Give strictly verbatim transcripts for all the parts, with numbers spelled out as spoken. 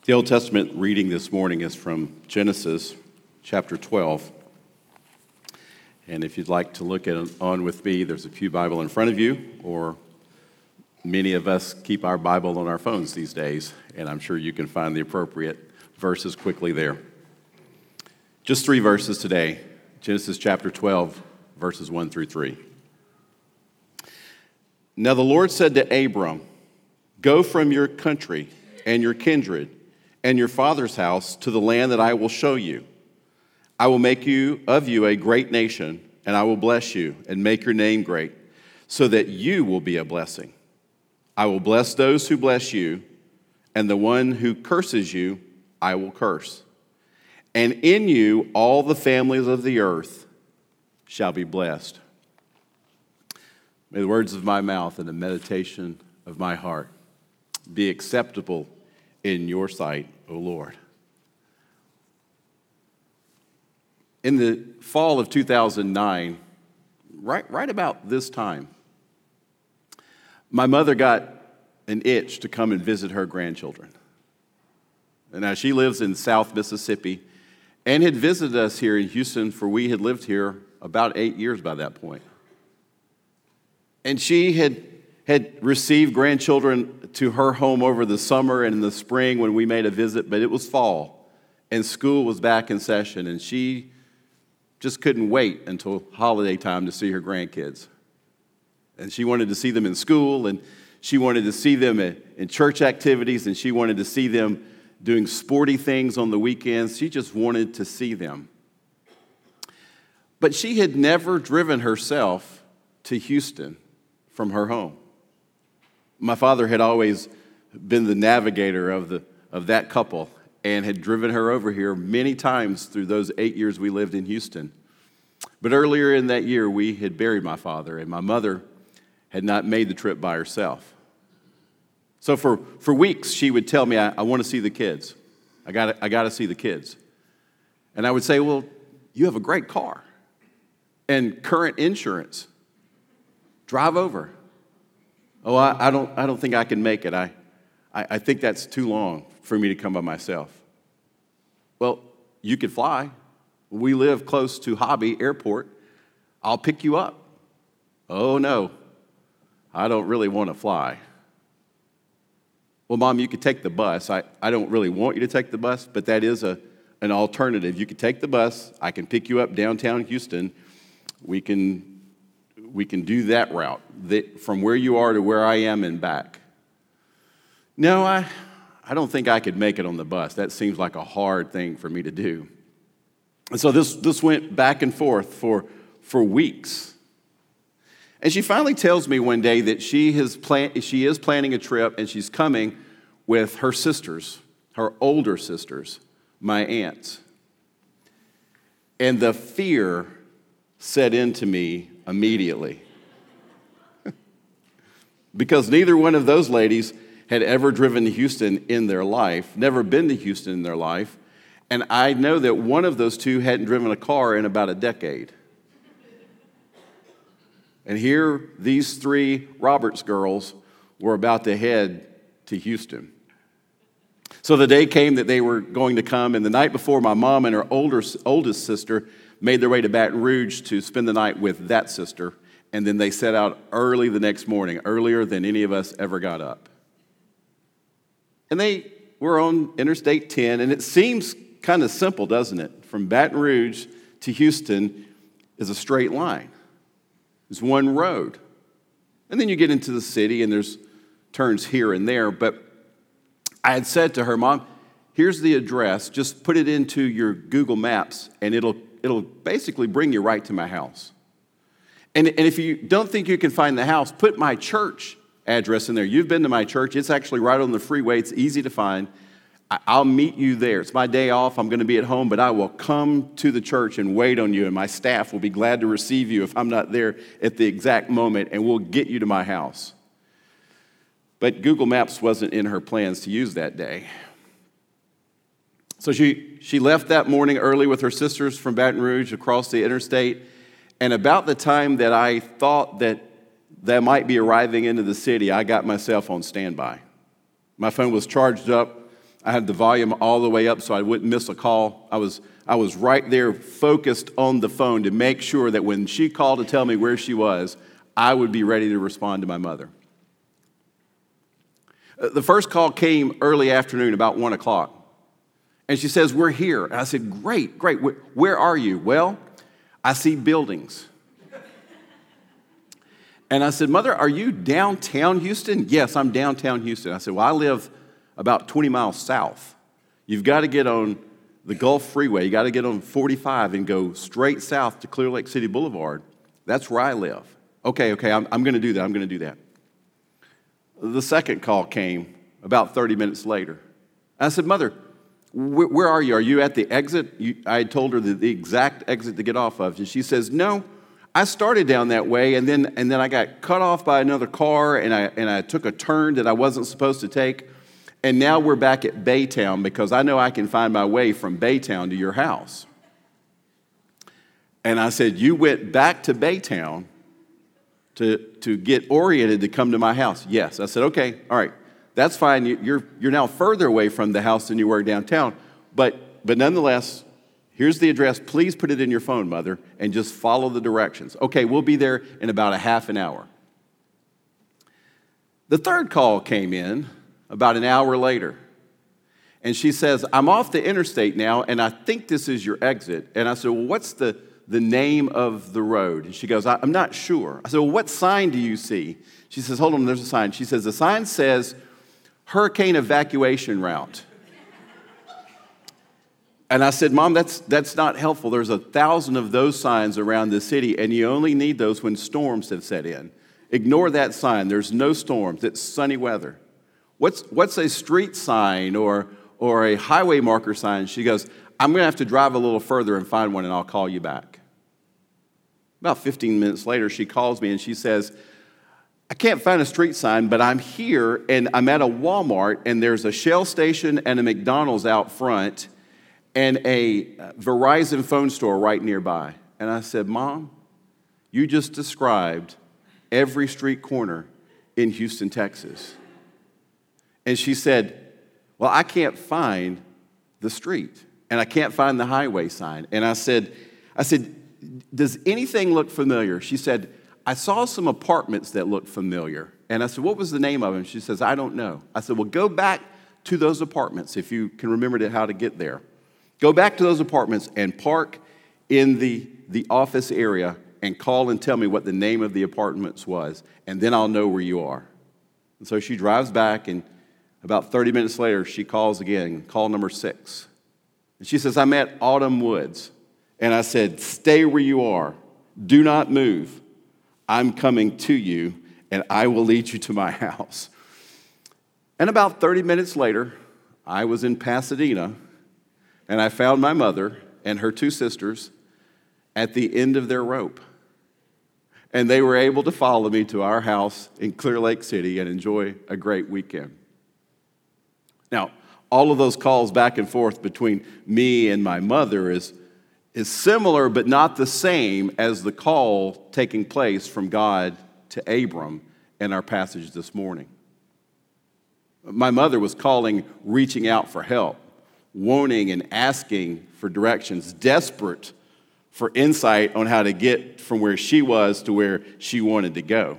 The Old Testament reading this morning is from Genesis chapter twelve. And if you'd like to look at on with me, there's a pew Bible in front of you, or many of us keep our Bible on our phones these days, and I'm sure you can find the appropriate verses quickly there. Just three verses today, Genesis chapter twelve, verses one through three. Now the Lord said to Abram, "Go from your country and your kindred and your father's house to the land that I will show you. I will make you of you a great nation, and I will bless you and make your name great, so that you will be a blessing. I will bless those who bless you, and the one who curses you I will curse. And in you all the families of the earth shall be blessed. May the words of my mouth and the meditation of my heart be acceptable in your sight, O Lord." In the fall of two thousand nine, right, right about this time, my mother got an itch to come and visit her grandchildren. And now she lives in South Mississippi and had visited us here in Houston, for we had lived here about eight years by that point. And she had, had received grandchildren to her home over the summer and in the spring when we made a visit, but it was fall and school was back in session, and she just couldn't wait until holiday time to see her grandkids. And she wanted to see them in school, and she wanted to see them in church activities, and she wanted to see them doing sporty things on the weekends. She just wanted to see them. But she had never driven herself to Houston from her home. My father had always been the navigator of the of that couple and had driven her over here many times through those eight years we lived in Houston. But earlier in that year, we had buried my father, and my mother had not made the trip by herself. So for, for weeks, she would tell me, I, I want to see the kids. I got I got to see the kids. And I would say, well, you have a great car and current insurance. Drive over. Oh, I, I don't I don't think I can make it. I, I, I think that's too long for me to come by myself. Well, you could fly. We live close to Hobby Airport. I'll pick you up. Oh, no, I don't really want to fly. Well, Mom, you could take the bus. I, I don't really want you to take the bus, but that is a an alternative. You could take the bus. I can pick you up downtown Houston. We can we can do that route, that from where you are to where I am and back. No, I I don't think I could make it on the bus. That seems like a hard thing for me to do. And so this this went back and forth for for weeks. And she finally tells me one day that she has plan- she is planning a trip, and she's coming with her sisters, her older sisters, my aunts. And the fear set into me immediately. Because neither one of those ladies had ever driven to Houston in their life, never been to Houston in their life, and I know that one of those two hadn't driven a car in about a decade. And here, these three Roberts girls were about to head to Houston. So the day came that they were going to come, and the night before, my mom and her older, oldest sister made their way to Baton Rouge to spend the night with that sister, and then they set out early the next morning, earlier than any of us ever got up. And they were on Interstate ten, and it seems kind of simple, doesn't it? From Baton Rouge to Houston is a straight line. It's one road. And then you get into the city, and there's turns here and there. But I had said to her, Mom, here's the address. Just put it into your Google Maps, and it'll it'll basically bring you right to my house. And, and if you don't think you can find the house, put my church address in there. You've been to my church. It's actually right on the freeway. It's easy to find. I, I'll meet you there. It's my day off. I'm going to be at home, but I will come to the church and wait on you, and my staff will be glad to receive you if I'm not there at the exact moment, and we'll get you to my house. But Google Maps wasn't in her plans to use that day. So she, she left that morning early with her sisters from Baton Rouge across the interstate, and about the time that I thought that they might be arriving into the city, I got myself on standby. My phone was charged up. I had the volume all the way up so I wouldn't miss a call. I was I was right there focused on the phone to make sure that when she called to tell me where she was, I would be ready to respond to my mother. The first call came early afternoon, about one o'clock. And she says, we're here. And I said, great, great. Where, where are you? Well, I see buildings. And I said, Mother, are you downtown Houston? Yes, I'm downtown Houston. I said, well, I live about twenty miles south. You've got to get on the Gulf Freeway. You got to get on forty-five and go straight south to Clear Lake City Boulevard. That's where I live. Okay, okay, I'm, I'm going to do that. I'm going to do that. The second call came about thirty minutes later. I said, Mother, wh- where are you? Are you at the exit? You, I had told her the, the exact exit to get off of. And she says, no, I started down that way, and then and then I got cut off by another car, and I and I took a turn that I wasn't supposed to take. And now we're back at Baytown because I know I can find my way from Baytown to your house. And I said, you went back to Baytown to, to get oriented to come to my house? Yes. I said, okay, all right, that's fine. You're, you're now further away from the house than you were downtown. But, but nonetheless, here's the address. Please put it in your phone, Mother, and just follow the directions. Okay, we'll be there in about a half an hour. The third call came in about an hour later. And she says, I'm off the interstate now, and I think this is your exit. And I said, well, what's the, the name of the road? And she goes, I'm not sure. I said, well, what sign do you see? She says, hold on, there's a sign. She says, the sign says hurricane evacuation route. And I said, Mom, that's, that's not helpful. There's a thousand of those signs around the city, and you only need those when storms have set in. Ignore that sign. There's no storms. It's sunny weather. What's, what's a street sign or, or a highway marker sign? She goes, I'm going to have to drive a little further and find one, and I'll call you back. About fifteen minutes later, she calls me, and she says, I can't find a street sign, but I'm here, and I'm at a Walmart, and there's a Shell station and a McDonald's out front, and a Verizon phone store right nearby. And I said, Mom, you just described every street corner in Houston, Texas. And she said, well, I can't find the street, and I can't find the highway sign. And I said, I said, does anything look familiar? She said, I saw some apartments that looked familiar. And I said, what was the name of them? She says, I don't know. I said, well, go back to those apartments if you can remember to, how to get there. Go back to those apartments and park in the, the office area and call and tell me what the name of the apartments was, and then I'll know where you are. And so she drives back, and about thirty minutes later, she calls again, call number six. And she says, I'm at Autumn Woods. And I said, stay where you are. Do not move. I'm coming to you, and I will lead you to my house. And about thirty minutes later, I was in Pasadena, and I found my mother and her two sisters at the end of their rope. And they were able to follow me to our house in Clear Lake City and enjoy a great weekend. Now, all of those calls back and forth between me and my mother is, is similar but not the same as the call taking place from God to Abram in our passage this morning. My mother was calling, reaching out for help, wanting and asking for directions, desperate for insight on how to get from where she was to where she wanted to go.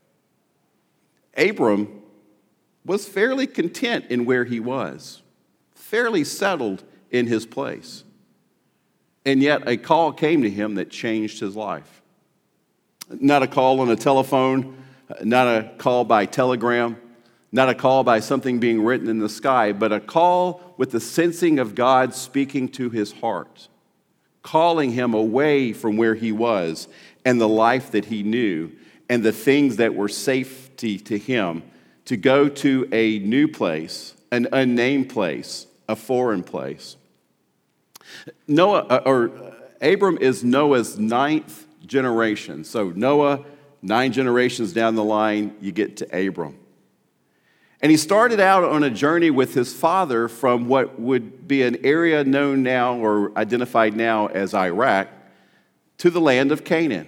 Abram was fairly content in where he was, fairly settled in his place. And yet a call came to him that changed his life. Not a call on a telephone, not a call by telegram, not a call by something being written in the sky, but a call with the sensing of God speaking to his heart, calling him away from where he was and the life that he knew and the things that were safety to him, to go to a new place, an unnamed place, a foreign place. Noah, or Abram is Noah's ninth generation. So Noah, nine generations down the line, you get to Abram. And he started out on a journey with his father from what would be an area known now or identified now as Iraq to the land of Canaan.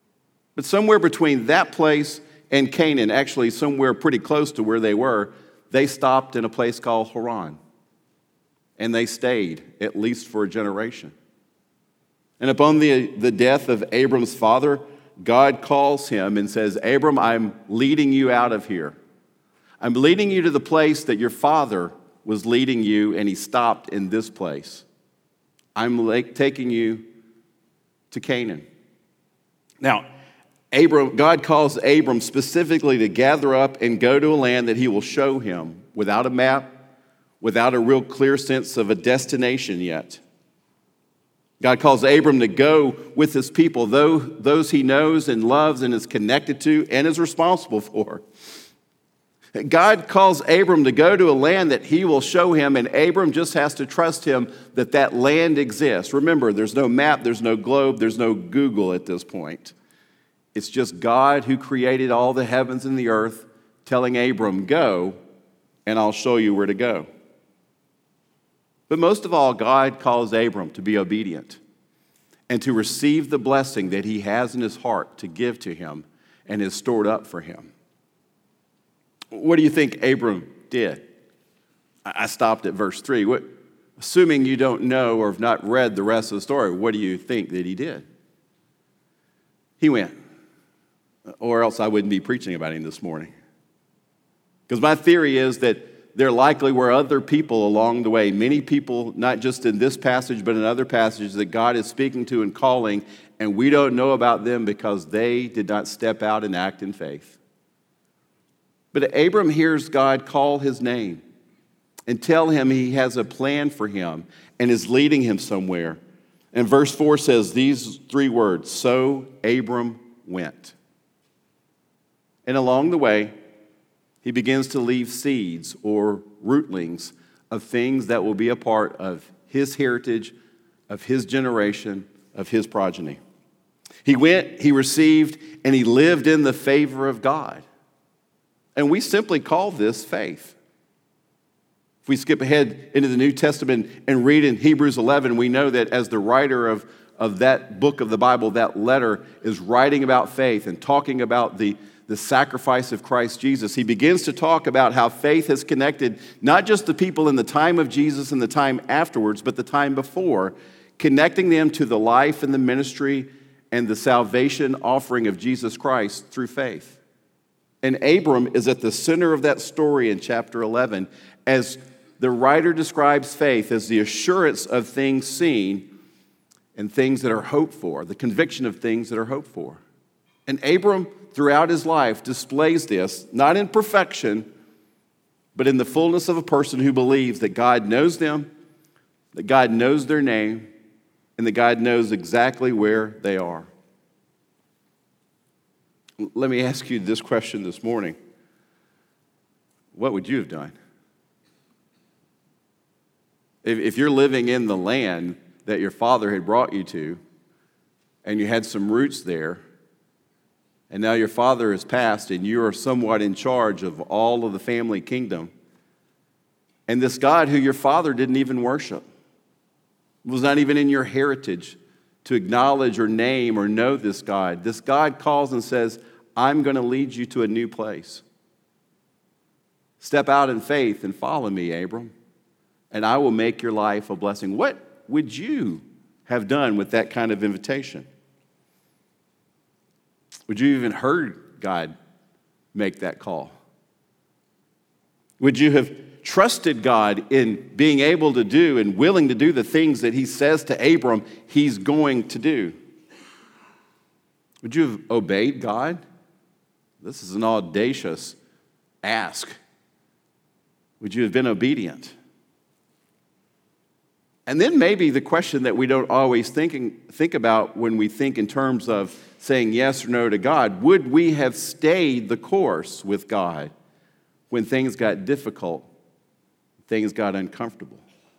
But somewhere between that place and Canaan, actually somewhere pretty close to where they were, they stopped in a place called Haran. And they stayed, at least for a generation. And upon the, the death of Abram's father, God calls him and says, Abram, I'm leading you out of here. I'm leading you to the place that your father was leading you, and he stopped in this place. I'm like taking you to Canaan. Now, Abram, God calls Abram specifically to gather up and go to a land that he will show him without a map, without a real clear sense of a destination yet. God calls Abram to go with his people, those he knows and loves and is connected to and is responsible for. God calls Abram to go to a land that he will show him, and Abram just has to trust him that that land exists. Remember, there's no map, there's no globe, there's no Google at this point. It's just God who created all the heavens and the earth telling Abram, go, and I'll show you where to go. But most of all, God calls Abram to be obedient and to receive the blessing that he has in his heart to give to him and is stored up for him. What do you think Abram did? I stopped at verse three. What, assuming you don't know or have not read the rest of the story, what do you think that he did? He went. Or else I wouldn't be preaching about him this morning. Because my theory is that there likely were other people along the way, many people, not just in this passage, but in other passages that God is speaking to and calling, and we don't know about them because they did not step out and act in faith. But Abram hears God call his name and tell him he has a plan for him and is leading him somewhere. And verse four says these three words, so Abram went. And along the way, he begins to leave seeds or rootlings of things that will be a part of his heritage, of his generation, of his progeny. He went, he received, and he lived in the favor of God. And we simply call this faith. If we skip ahead into the New Testament and read in Hebrews eleven, we know that as the writer of, of that book of the Bible, that letter is writing about faith and talking about the, the sacrifice of Christ Jesus. He begins to talk about how faith has connected not just the people in the time of Jesus and the time afterwards, but the time before, connecting them to the life and the ministry and the salvation offering of Jesus Christ through faith. And Abram is at the center of that story in chapter eleven as the writer describes faith as the assurance of things seen and things that are hoped for, the conviction of things that are hoped for. And Abram, throughout his life, displays this, not in perfection, but in the fullness of a person who believes that God knows them, that God knows their name, and that God knows exactly where they are. Let me ask you this question this morning. What would you have done? If, if you're living in the land that your father had brought you to, and you had some roots there, and now your father has passed, and you are somewhat in charge of all of the family kingdom, and this God who your father didn't even worship, was not even in your heritage, to acknowledge or name or know this God. This God calls and says, I'm going to lead you to a new place. Step out in faith and follow me, Abram, and I will make your life a blessing. What would you have done with that kind of invitation? Would you even heard God make that call? Would you have trusted God in being able to do and willing to do the things that he says to Abram he's going to do? Would you have obeyed God? This is an audacious ask. Would you have been obedient? And then maybe the question that we don't always think, think about when we think in terms of saying yes or no to God, would we have stayed the course with God when things got difficult, things got uncomfortable?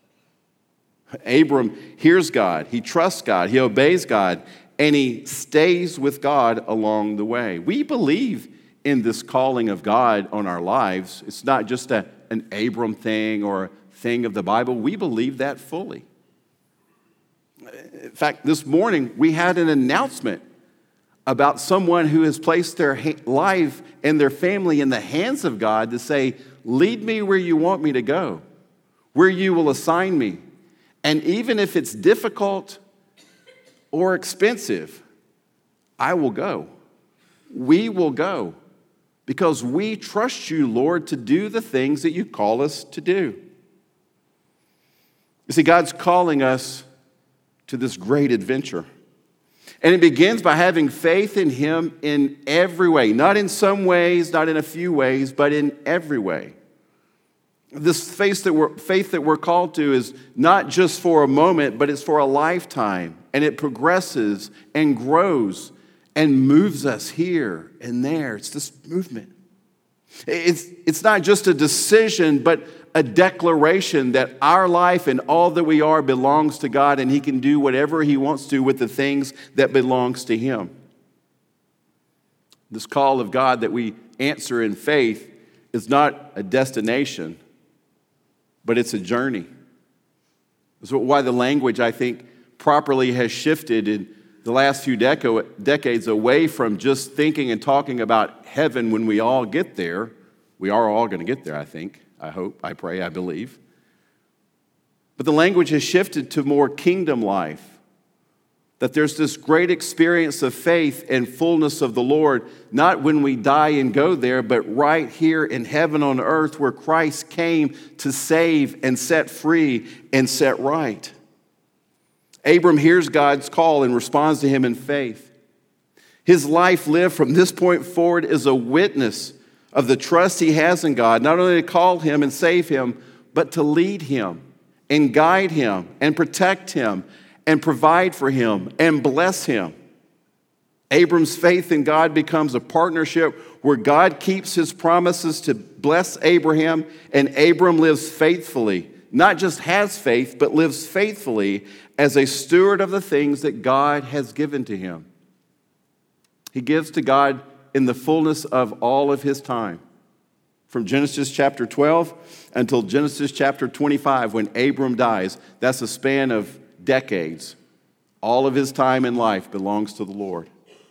Abram hears God, he trusts God, he obeys God, and he stays with God along the way. We believe in this calling of God on our lives. It's not just a, an Abram thing or a thing of the Bible. We believe that fully. In fact, this morning we had an announcement about someone who has placed their life and their family in the hands of God to say, lead me where you want me to go, where you will assign me. And even if it's difficult or expensive, I will go. We will go because we trust you, Lord, to do the things that you call us to do. You see, God's calling us to this great adventure. And it begins by having faith in him in every way. Not in some ways, not in a few ways, but in every way. This faith that we're, faith that we're called to is not just for a moment, but it's for a lifetime. And it progresses and grows and moves us here and there. It's this movement. It's, it's not just a decision, but a declaration that our life and all that we are belongs to God, and he can do whatever he wants to with the things that belongs to him. This call of God that we answer in faith is not a destination, but it's a journey. That's why the language, I think, properly has shifted in the last few deco- decades away from just thinking and talking about heaven when we all get there. We are all going to get there, I think. I hope, I pray, I believe. But the language has shifted to more kingdom life. That there's this great experience of faith and fullness of the Lord, not when we die and go there, but right here in heaven on earth where Christ came to save and set free and set right. Abram hears God's call and responds to him in faith. His life lived from this point forward is a witness of the trust he has in God, not only to call him and save him, but to lead him and guide him and protect him and provide for him and bless him. Abram's faith in God becomes a partnership where God keeps his promises to bless Abraham, and Abram lives faithfully, not just has faith, but lives faithfully as a steward of the things that God has given to him. He gives to God in the fullness of all of his time. From Genesis chapter twelve until Genesis chapter twenty-five, when Abram dies, that's a span of decades. All of his time in life belongs to the Lord.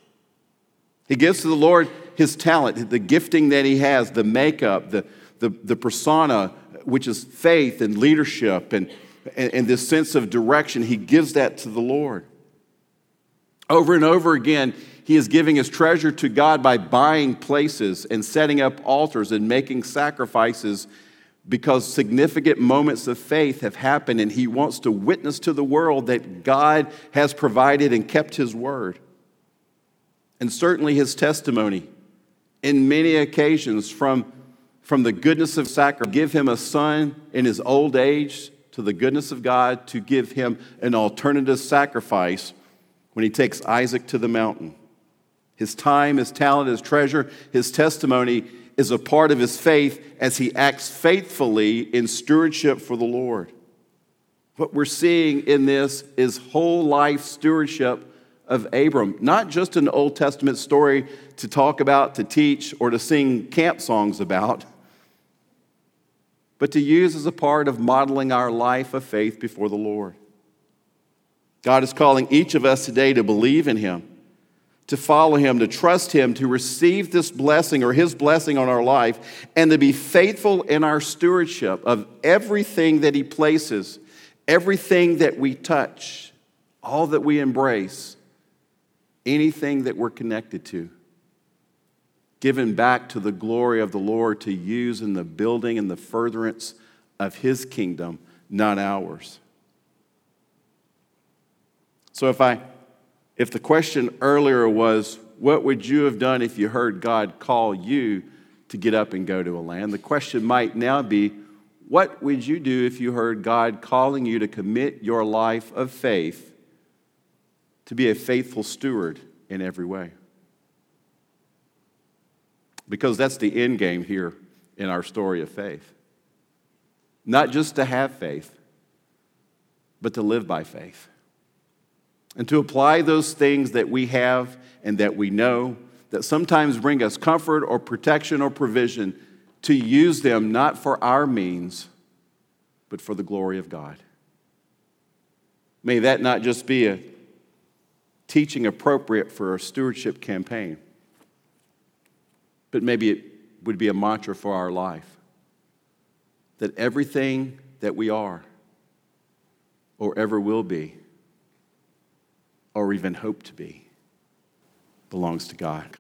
He gives to the Lord his talent, the gifting that he has, the makeup, the, the, the persona, which is faith and leadership and, and, and this sense of direction. He gives that to the Lord. Over and over again, he is giving his treasure to God by buying places and setting up altars and making sacrifices because significant moments of faith have happened, and he wants to witness to the world that God has provided and kept his word. And certainly his testimony in many occasions from, from the goodness of sacrifice, give him a son in his old age to the goodness of God to give him an alternative sacrifice when he takes Isaac to the mountain. His time, his talent, his treasure, his testimony is a part of his faith as he acts faithfully in stewardship for the Lord. What we're seeing in this is whole life stewardship of Abram, not just an Old Testament story to talk about, to teach, or to sing camp songs about, but to use as a part of modeling our life of faith before the Lord. God is calling each of us today to believe in him, to follow him, to trust him, to receive this blessing or his blessing on our life, and to be faithful in our stewardship of everything that he places, everything that we touch, all that we embrace, anything that we're connected to, given back to the glory of the Lord to use in the building and the furtherance of his kingdom, not ours. So if I If the question earlier was, what would you have done if you heard God call you to get up and go to a land? The question might now be, what would you do if you heard God calling you to commit your life of faith to be a faithful steward in every way? Because that's the end game here in our story of faith. Not just to have faith, but to live by faith. And to apply those things that we have and that we know that sometimes bring us comfort or protection or provision, to use them not for our means, but for the glory of God. May that not just be a teaching appropriate for a stewardship campaign, but maybe it would be a mantra for our life. that everything that we are or ever will be or even hope to be belongs to God.